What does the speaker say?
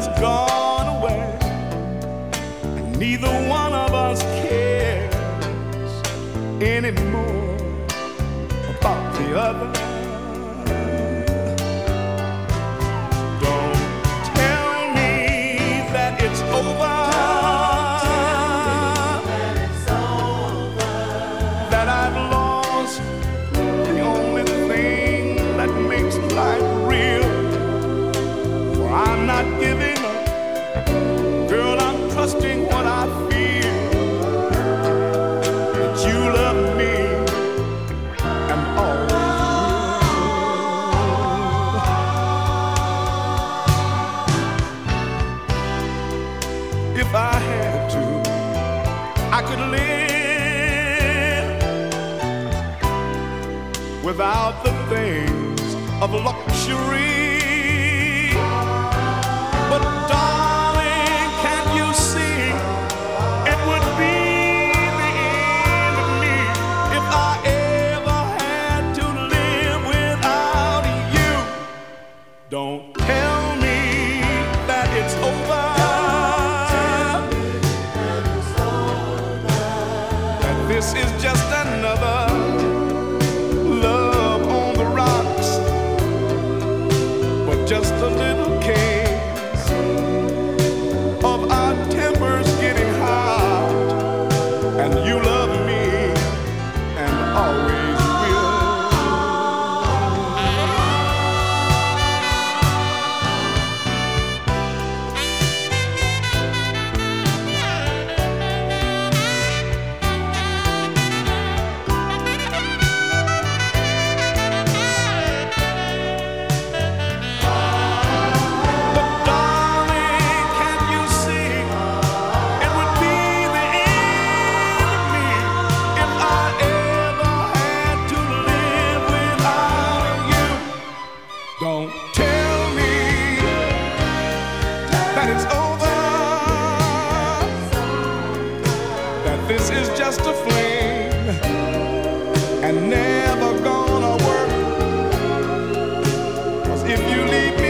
has gone away, and neither one of us cares anymore about the other. Don't tell me that it's over, that I've lost the only thing that makes life real. For I'm not giving up, girl, I'm trusting what I feel, that you love me and always will. If I had to, I could live without the things of luxury. But darling, can't you see, it would be the end of me if I ever had to live without you. Don't tell me that it's over, that this is just another love on the rocks, but just a little case of our tempers getting hot, and you love me and always will. But darling, can't you see, it would be the end of me if I ever had to live without you. Don't tell me that it's over, that this is just a fling and never gonna work. 'Cause if you leave